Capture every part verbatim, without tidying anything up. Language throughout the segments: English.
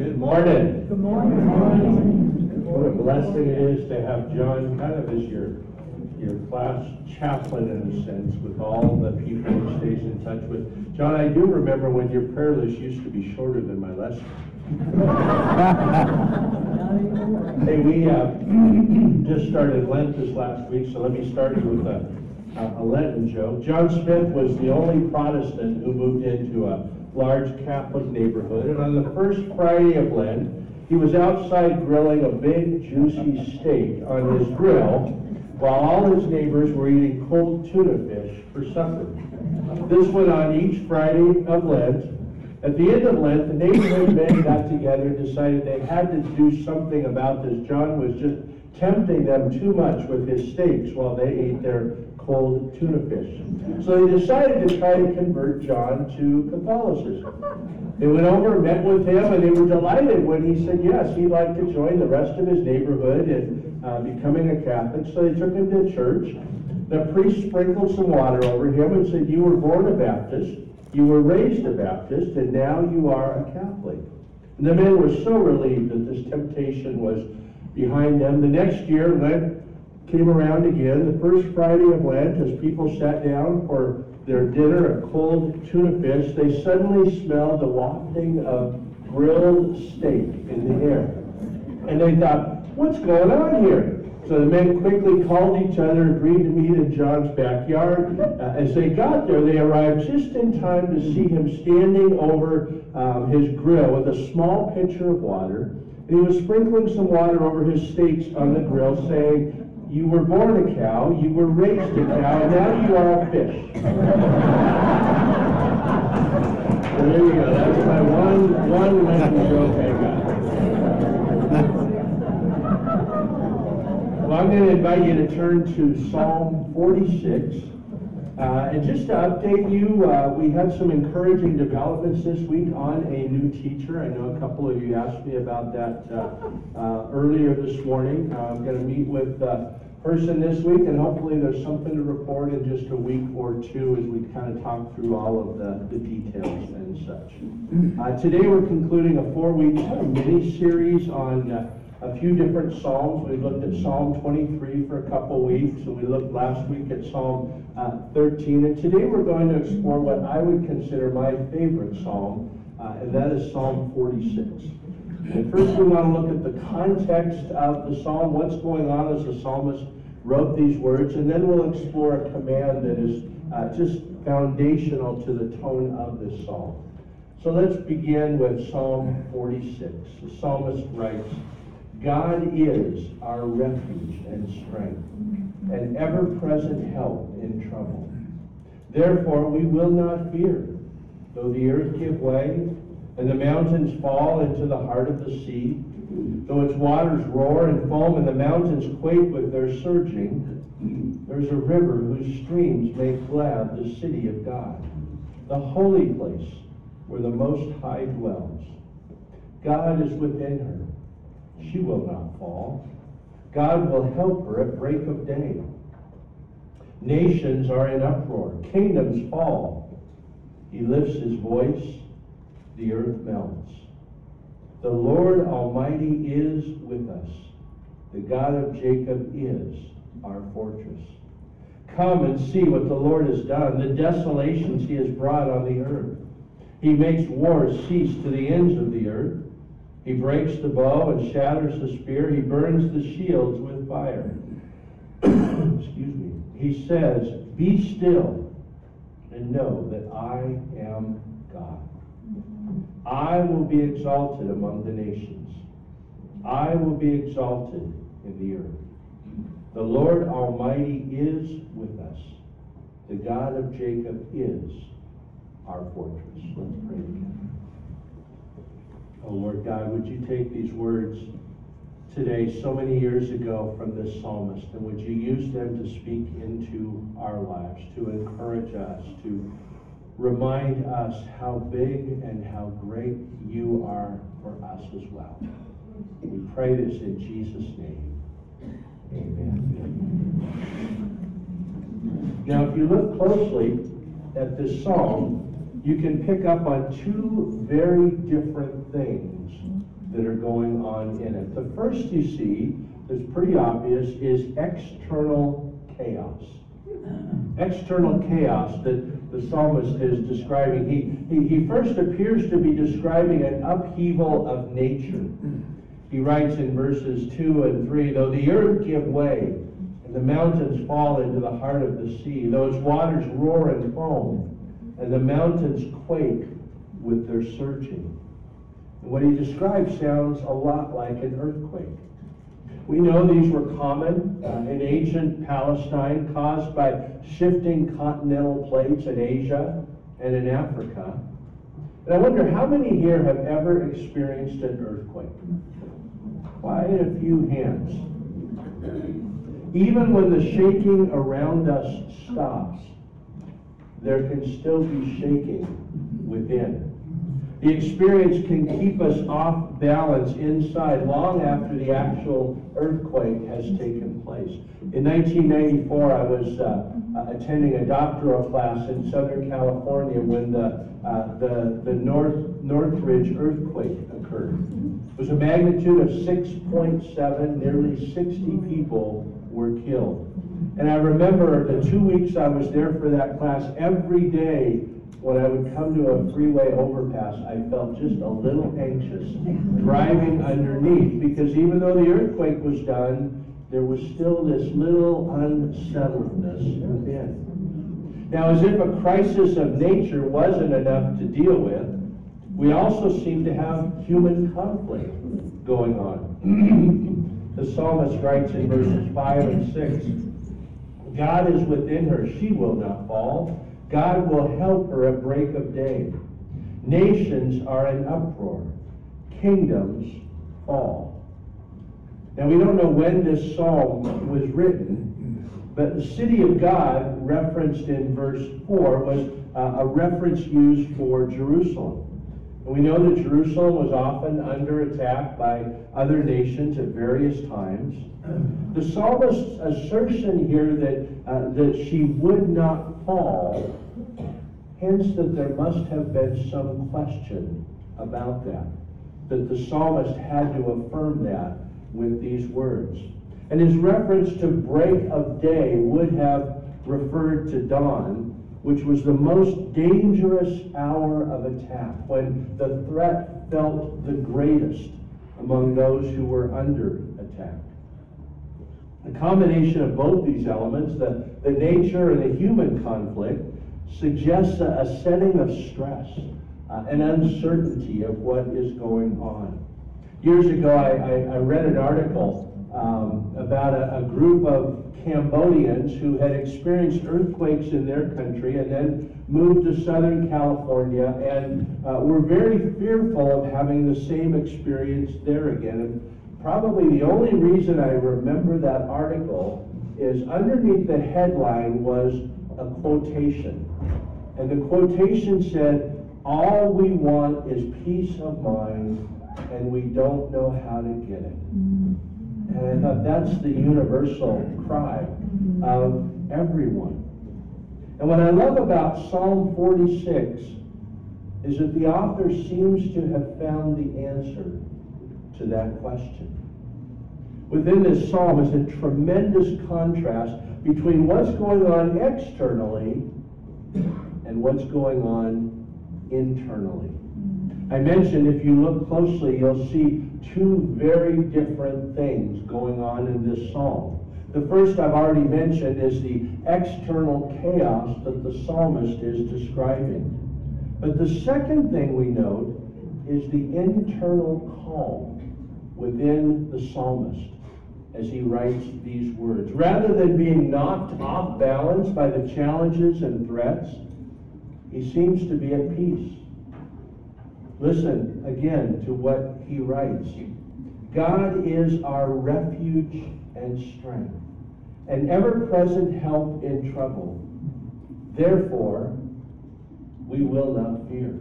Good morning. Good morning. What a blessing it is to have John kind of as your your class chaplain in a sense, with all the people he stays in touch with. John, I do remember when your prayer list used to be shorter than my lesson. Hey, we uh, just started Lent this last week, so let me start you with a, a Lenten joke. John Smith was the only Protestant who moved into a large Catholic neighborhood, and on the first Friday of Lent, he was outside grilling a big, juicy steak on his grill, while all his neighbors were eating cold tuna fish for supper. This went on each Friday of Lent. At the end of Lent, the neighborhood men got together and decided they had to do something about this. John was just tempting them too much with his steaks while they ate their cold tuna fish. So they decided to try to convert John to Catholicism. They went over, met with him, and they were delighted when he said yes, he'd like to join the rest of his neighborhood in uh, becoming a Catholic. So they took him to church. The priest sprinkled some water over him and said, "You were born a Baptist, you were raised a Baptist, and now you are a Catholic." And the men were so relieved that this temptation was behind them. The next year, Lent came around again. The first Friday of Lent, as people sat down for their dinner of cold tuna fish, they suddenly smelled the wafting of grilled steak in the air. And they thought, "What's going on here?" So the men quickly called each other, agreed to meet in John's backyard. Uh, as they got there, they arrived just in time to see him standing over um, his grill with a small pitcher of water. And he was sprinkling some water over his steaks on the grill, saying, "You were born a cow, you were raised a cow, and now you are a fish." So there you go. That's my one, one Lenten joke I got. Well, I'm going to invite you to turn to Psalm forty-six. Uh, and just to update you, uh, we had some encouraging developments this week on a new teacher. I know a couple of you asked me about that uh, uh, earlier this morning. Uh, I'm going to meet with a person this week, and hopefully there's something to report in just a week or two as we kind of talk through all of the, the details and such. Uh, today we're concluding a four-week mini-series on uh, a few different Psalms. We looked at Psalm twenty-three for a couple weeks, and we looked last week at Psalm uh, thirteen. And today we're going to explore what I would consider my favorite Psalm, uh, and that is Psalm forty-six. And first we want to look at the context of the Psalm, what's going on as the psalmist wrote these words, and then we'll explore a command that is uh, just foundational to the tone of this Psalm. So let's begin with Psalm forty-six. The psalmist writes, "God is our refuge and strength, an ever-present help in trouble. Therefore we will not fear, though the earth give way, and the mountains fall into the heart of the sea, though its waters roar and foam, and the mountains quake with their surging. There's a river whose streams make glad the city of God, the holy place where the Most High dwells. God is within her. She will not fall. God will help her at break of day. Nations are in uproar. Kingdoms fall. He lifts his voice. The earth melts. The Lord Almighty is with us. The God of Jacob is our fortress. Come and see what the Lord has done, the desolations he has brought on the earth. He makes wars cease to the ends of the earth. He breaks the bow and shatters the spear. He burns the shields with fire. Excuse me. He says, "Be still and know that I am God. I will be exalted among the nations. I will be exalted in the earth. The Lord Almighty is with us. The God of Jacob is our fortress." Let's pray together. Oh Lord God, would you take these words today, so many years ago, from this psalmist, and would you use them to speak into our lives, to encourage us, to remind us how big and how great you are for us as well. We pray this in Jesus' name. Amen. Now, if you look closely at this psalm, you can pick up on two very different things that are going on in it. The first you see, is pretty obvious, is external chaos. External chaos that the psalmist is describing. He, he, he first appears to be describing an upheaval of nature. He writes in verses two and three, though the earth give way, and the mountains fall into the heart of the sea, those waters roar and foam, and the mountains quake with their surging. And what he describes sounds a lot like an earthquake. We know these were common uh, in ancient Palestine, caused by shifting continental plates in Asia and in Africa. And I wonder how many here have ever experienced an earthquake? Quite a few hands. Even when the shaking around us stops, there can still be shaking within. The experience can keep us off balance inside long after the actual earthquake has taken place. In nineteen ninety-four, I was uh, attending a doctoral class in Southern California when the uh, the, the North Northridge earthquake occurred. It was a magnitude of six point seven, nearly sixty people were killed. And I remember the two weeks I was there for that class, every day when I would come to a freeway overpass, I felt just a little anxious driving underneath, because even though the earthquake was done, there was still this little unsettledness within. Now, as if a crisis of nature wasn't enough to deal with, we also seem to have human conflict going on. The psalmist writes in verses five and six, God is within her, she will not fall. God will help her at break of day. Nations are in uproar. Kingdoms fall. Now, we don't know when this psalm was written, but the city of God, referenced in verse four, was uh, a reference used for Jerusalem. And we know that Jerusalem was often under attack by other nations at various times. The psalmist's assertion here that, uh, that she would not fall hints that there must have been some question about that, that the psalmist had to affirm that with these words. And his reference to break of day would have referred to dawn, which was the most dangerous hour of attack, when the threat felt the greatest among those who were under attack. The combination of both these elements, the, the nature and the human conflict, suggests a, a setting of stress, uh, an uncertainty of what is going on. Years ago, I, I, I read an article um, about a, a group of Cambodians who had experienced earthquakes in their country and then moved to Southern California and uh, were very fearful of having the same experience there again. And probably the only reason I remember that article is underneath the headline was a quotation. And the quotation said, "All we want is peace of mind, and we don't know how to get it." And I thought that's the universal cry of everyone. And what I love about Psalm forty-six is that the author seems to have found the answer to that question. Within this psalm is a tremendous contrast between what's going on externally and what's going on internally. I mentioned if you look closely, you'll see two very different things going on in this psalm. The first I've already mentioned is the external chaos that the psalmist is describing. But the second thing we note is the internal calm within the psalmist as he writes these words. Rather than being knocked off balance by the challenges and threats, he seems to be at peace. Listen again to what he writes. God is our refuge and strength, an ever-present help in trouble. Therefore, we will not fear.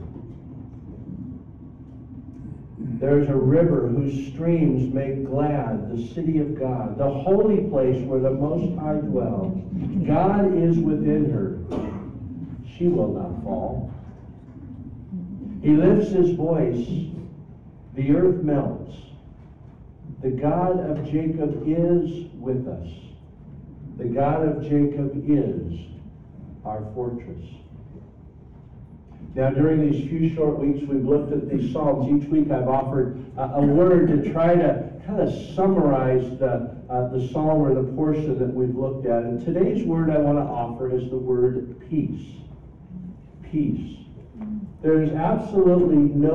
There is a river whose streams make glad the city of God, the holy place where the Most High dwells. God is within her. She will not fall. He lifts his voice, the earth melts. The God of Jacob is with us. The God of Jacob is our fortress. Now, during these few short weeks, we've looked at these Psalms. Each week I've offered a, a word to try to kind of summarize the, uh, the Psalm or the portion that we've looked at. And today's word I want to offer is the word peace. Peace. There is absolutely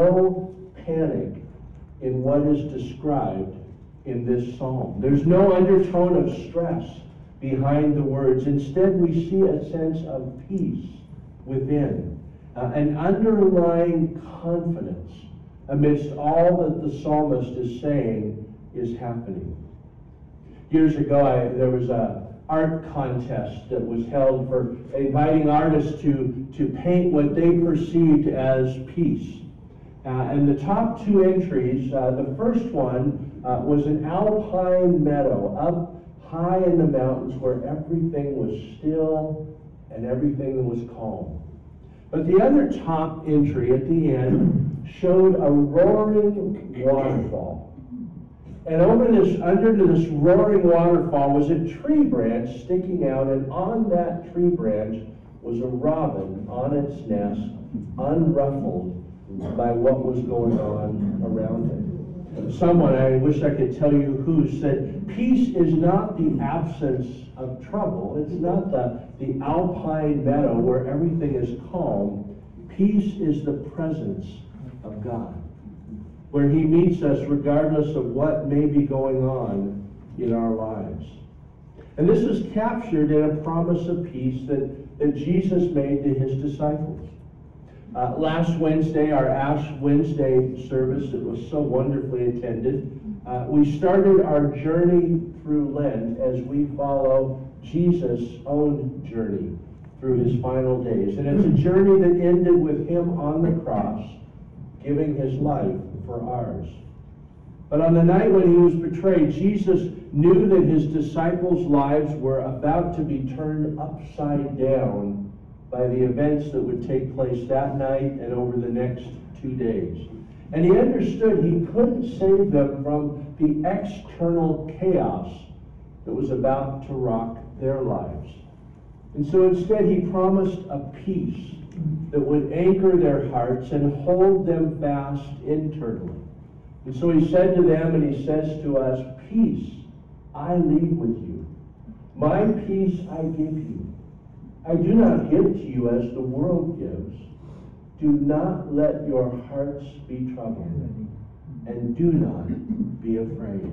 no panic in what is described in this Psalm. There's no undertone of stress behind the words. Instead, we see a sense of peace within. Uh, an underlying confidence amidst all that the psalmist is saying is happening. Years ago, I, there was a art contest that was held for inviting artists to, to paint what they perceived as peace. Uh, and the top two entries, uh, the first one uh, was an alpine meadow up high in the mountains where everything was still and everything was calm. But the other top entry at the end showed a roaring waterfall. And over this, under this roaring waterfall was a tree branch sticking out, and on that tree branch was a robin on its nest, unruffled by what was going on around it. Someone, I wish I could tell you who, said, peace is not the absence of trouble. It's not the, the alpine meadow where everything is calm. Peace is the presence of God, where He meets us regardless of what may be going on in our lives. And this is captured in a promise of peace that, that Jesus made to His disciples. Uh, last Wednesday, our Ash Wednesday service, it was so wonderfully attended. Uh, we started our journey through Lent as we follow Jesus' own journey through His final days. And it's a journey that ended with Him on the cross, giving His life for ours. But on the night when He was betrayed, Jesus knew that His disciples' lives were about to be turned upside down by the events that would take place that night and over the next two days. And He understood He couldn't save them from the external chaos that was about to rock their lives. And so instead He promised a peace that would anchor their hearts and hold them fast internally. And so He said to them, and He says to us, peace I leave with you. My peace I give you. I do not give to you as the world gives. Do not let your hearts be troubled, and do not be afraid.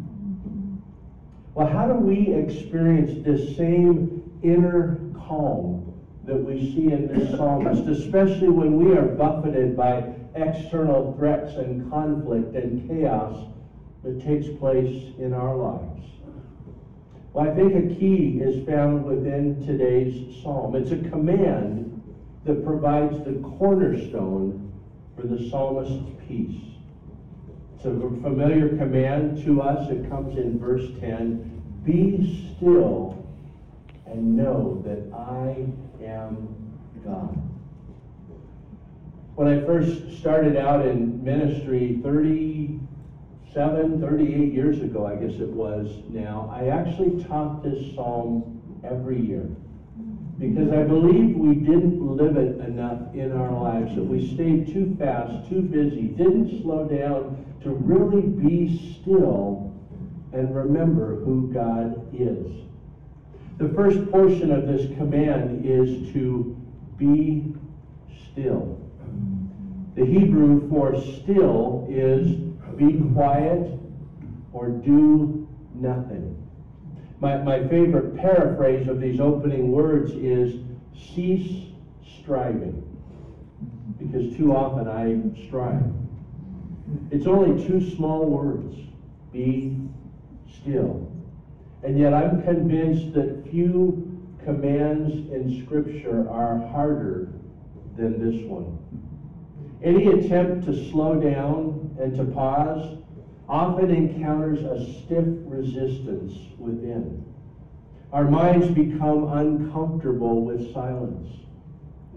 Well, how do we experience this same inner calm that we see in this psalmist, especially when we are buffeted by external threats and conflict and chaos that takes place in our lives? Well, I think a key is found within today's psalm. It's a command that provides the cornerstone for the psalmist's peace. It's a familiar command to us. It comes in verse ten. Be still and know that I am God. When I first started out in ministry thirty-seven, thirty-eight years ago, I guess it was now, I actually taught this psalm every year. Because I believed we didn't live it enough in our lives, that we stayed too fast, too busy, didn't slow down to really be still and remember who God is. The first portion of this command is to be still. The Hebrew for still is be quiet or do nothing. My, my favorite paraphrase of these opening words is cease striving, because too often I strive. It's only two small words, be still. And yet I'm convinced that few commands in Scripture are harder than this one. Any attempt to slow down and to pause often encounters a stiff resistance within. Our minds become uncomfortable with silence.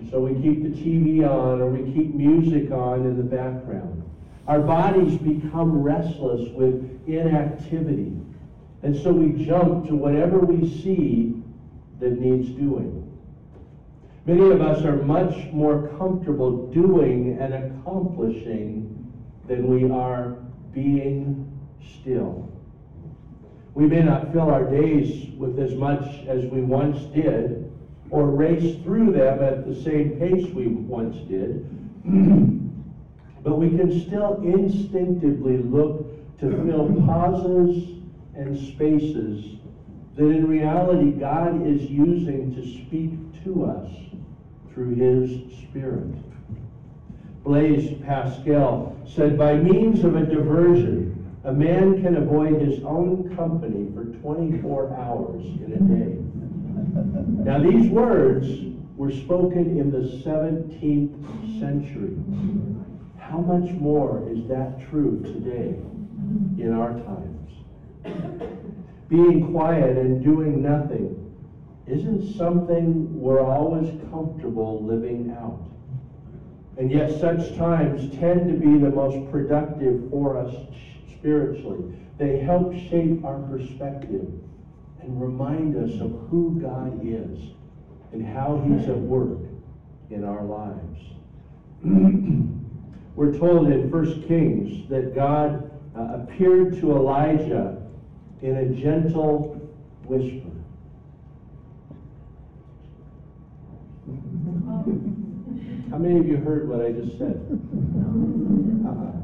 So we keep the T V on, or we keep music on in the background. Our bodies become restless with inactivity. And so we jump to whatever we see that needs doing. Many of us are much more comfortable doing and accomplishing than we are being still. We may not fill our days with as much as we once did, or race through them at the same pace we once did, but we can still instinctively look to fill pauses and spaces that in reality God is using to speak to us through His Spirit. Blaise Pascal said, by means of a diversion, a man can avoid his own company for twenty-four hours in a day. Now these words were spoken in the seventeenth century. How much more is that true today in our times? Being quiet and doing nothing isn't something we're always comfortable living out. And yet such times tend to be the most productive for us spiritually. They help shape our perspective and remind us of who God is and how He's at work in our lives. We're told in First Kings that God uh, appeared to Elijah in a gentle whisper. How many of you heard what I just said? Uh-uh.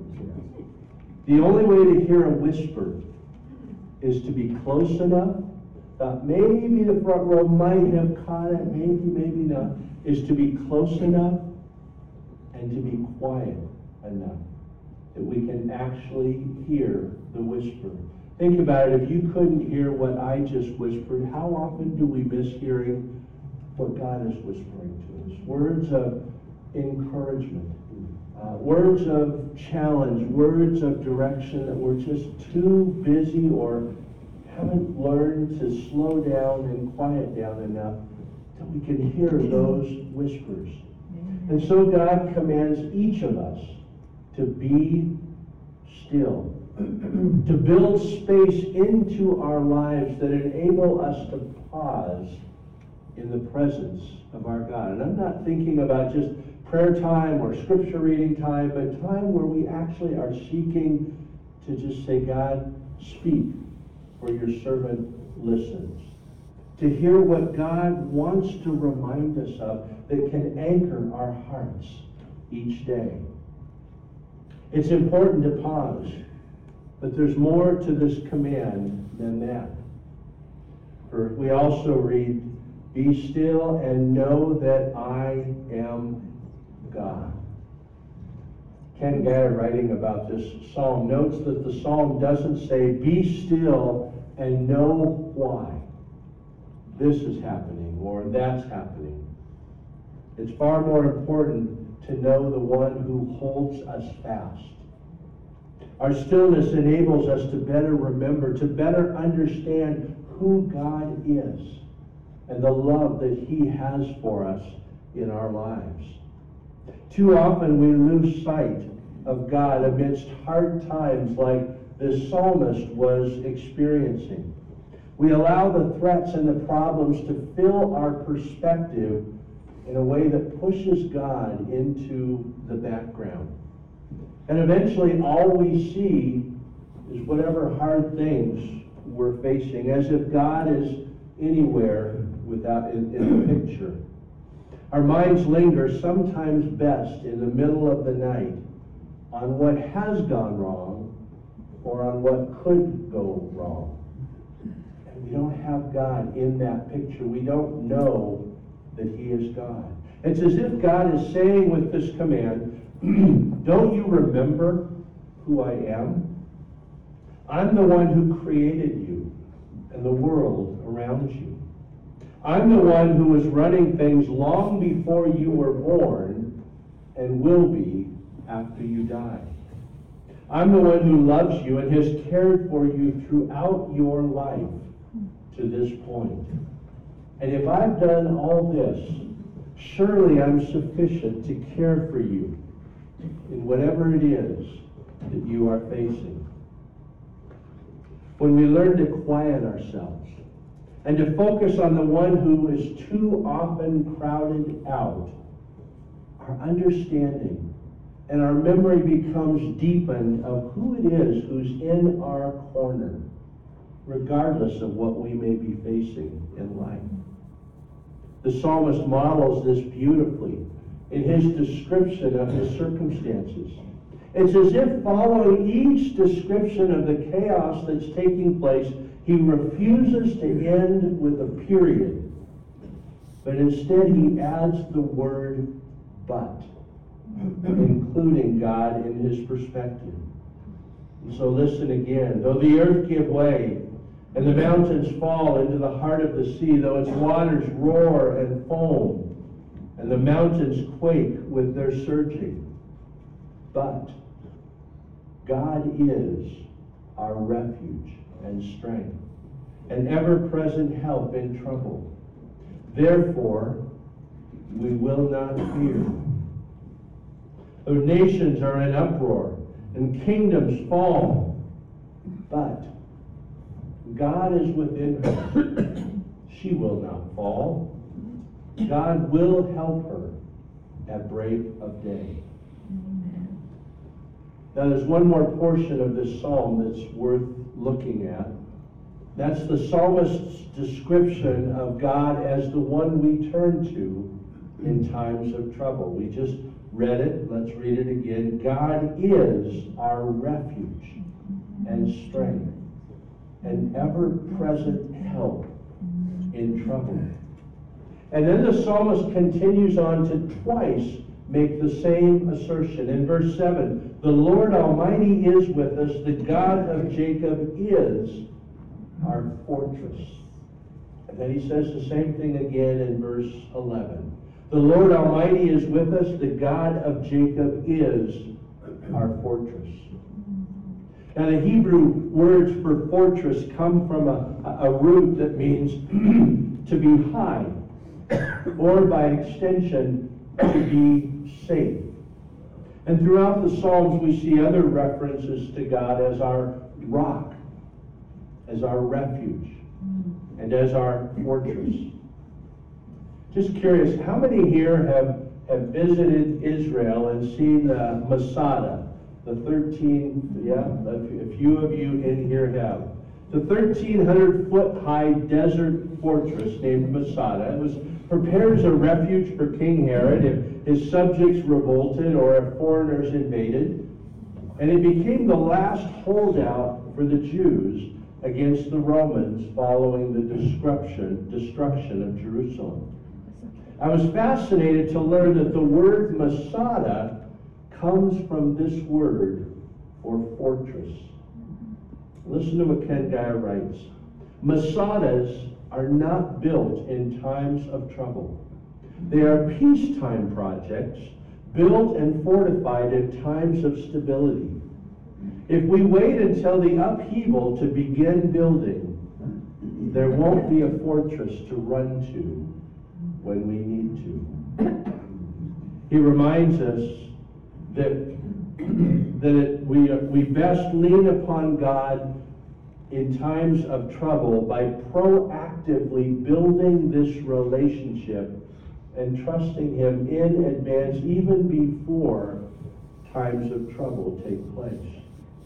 The only way to hear a whisper is to be close enough. Uh, maybe the front row might have caught it, maybe, maybe not. Is to be close enough and to be quiet enough that we can actually hear the whisper. Think about it. If you couldn't hear what I just whispered, how often do we miss hearing what God is whispering to us? Words of encouragement, uh, words of challenge, words of direction that we're just too busy or haven't learned to slow down and quiet down enough that we can hear those whispers. And so God commands each of us to be still, to build space into our lives that enable us to pause in the presence of our God. And I'm not thinking about just prayer time or scripture reading time, but time where we actually are seeking to just say, God, speak, for your servant listens. To hear what God wants to remind us of that can anchor our hearts each day. It's important to pause, but there's more to this command than that. For we also read, be still and know that I am God. Ken Gatter, writing about this psalm, notes that the psalm doesn't say, be still and know why this is happening or that's happening. It's far more important to know the one who holds us fast. Our stillness enables us to better remember, to better understand who God is and the love that He has for us in our lives. Too often we lose sight of God amidst hard times like this psalmist was experiencing. We allow the threats and the problems to fill our perspective in a way that pushes God into the background. And eventually all we see is whatever hard things we're facing, as if God is anywhere without in, in the picture. Our minds linger sometimes best in the middle of the night on what has gone wrong or on what could go wrong. And we don't have God in that picture. We don't know that He is God. It's as if God is saying with this command, don't you remember who I am? I'm the one who created you and the world around you. I'm the one who was running things long before you were born and will be after you die. I'm the one who loves you and has cared for you throughout your life to this point. And if I've done all this, Surely I'm sufficient to care for you in whatever it is that you are facing. When we learn to quiet ourselves and to focus on the one who is too often crowded out, our understanding and our memory becomes deepened of who it is who's in our corner, regardless of what we may be facing in life. The psalmist models this beautifully in his description of his circumstances. It's as if following each description of the chaos that's taking place, he refuses to end with a period, but instead he adds the word but, including God in his perspective. And so listen again. Though the earth give way, and the mountains fall into the heart of the sea, though its waters roar and foam, and the mountains quake with their surging, but God is our refuge and strength, an ever-present help in trouble. Therefore, we will not fear. Though nations are in uproar and kingdoms fall, but God is within her. She will not fall. God will help her at break of day. Now there's one more portion of this psalm that's worth looking at. That's the psalmist's description of God as the one we turn to in times of trouble. We just read it. Let's read it again. God is our refuge and strength, an ever-present help in trouble. And then the psalmist continues on to twice make the same assertion. In verse seven, the Lord Almighty is with us, the God of Jacob is our fortress. And then he says the same thing again in verse eleven. The Lord Almighty is with us, the God of Jacob is our fortress. Now the Hebrew words for fortress come from a, a root that means to be high, or by extension, to be safe. And throughout the Psalms we see other references to God as our rock, as our refuge, and as our fortress. Just curious, how many here have, have visited Israel and seen the Masada? The thirteen, yeah, a few of you in here have. The thirteen hundred foot high desert fortress named Masada. It was prepared as a refuge for King Herod if his subjects revolted or if foreigners invaded. And it became the last holdout for the Jews against the Romans following the destruction, destruction of Jerusalem. I was fascinated to learn that the word Masada comes from this word for fortress. Listen to what Ken Geyer writes. Masadas are not built in times of trouble. They are peacetime projects built and fortified in times of stability. If we wait until the upheaval to begin building, there won't be a fortress to run to when we need to. He reminds us that, that it, we, we best lean upon God in times of trouble by proactively building this relationship and trusting Him in advance even before times of trouble take place.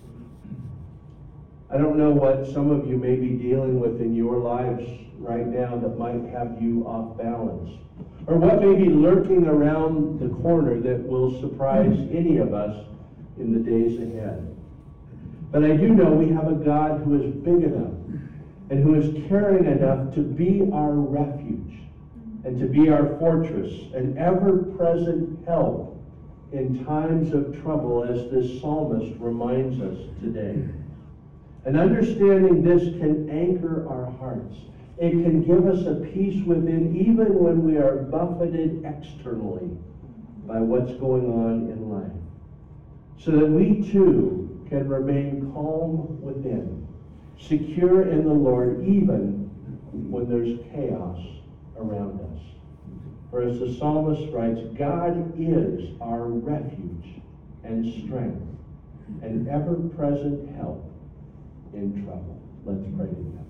I don't know what some of you may be dealing with in your lives right now that might have you off balance, or what may be lurking around the corner that will surprise any of us in the days ahead. But I do know we have a God who is big enough and who is caring enough to be our refuge and to be our fortress, an ever-present help in times of trouble, as this psalmist reminds us today. And understanding this can anchor our hearts. It can give us a peace within, even when we are buffeted externally by what's going on in life, so that we too can remain calm within, secure in the Lord, even when there's chaos around us. For as the psalmist writes, God is our refuge and strength, an ever-present help in trouble. Let's pray together.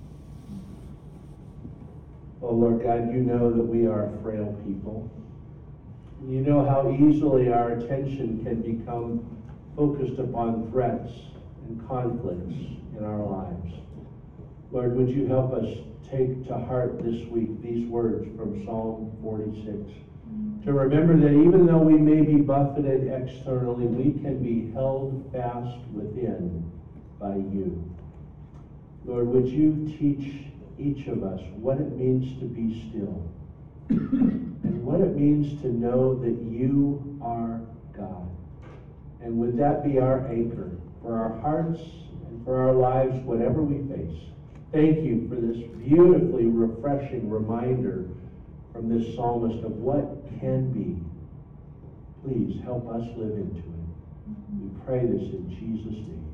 Oh Lord God, you know that we are frail people. You know how easily our attention can become focused upon threats and conflicts in our lives. Lord, would you help us take to heart this week these words from Psalm forty-six, to remember that even though we may be buffeted externally, we can be held fast within by you. Lord, would you teach each of us what it means to be still and what it means to know that you are God. And would that be our anchor for our hearts and for our lives, whatever we face. Thank you for this beautifully refreshing reminder from this psalmist of what can be. Please help us live into it. We pray this in Jesus' name.